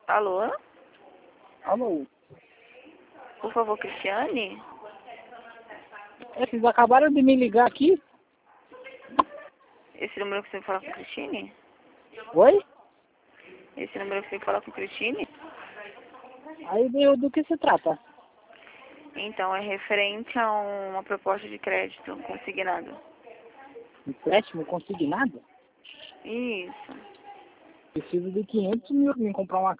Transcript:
Alô? Alô? Por favor, Cristiane? Vocês acabaram de me ligar aqui? Esse número que você fala com Cristine? Oi? Esse número que você fala com Cristine? Aí do que se trata? Então, é referente a uma proposta de crédito consignado. Empréstimo consignado? Isso. Preciso de 500 mil pra me comprar uma